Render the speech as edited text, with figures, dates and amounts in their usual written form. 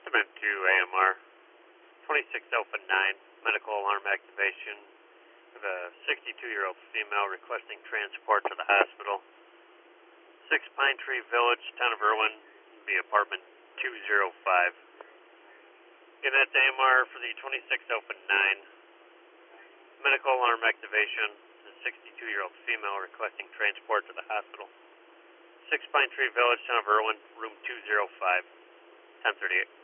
Submit to AMR 26 Alpha 9, medical alarm activation of a 62-year-old female requesting transport to the hospital. 6 Pine Tree Village, town of Irwin, be apartment 205. Again, that's AMR for the 26 Alpha 9, medical alarm activation, a 62-year-old female requesting transport to the hospital. 6 Pine Tree Village, town of Irwin, room 205, 1038.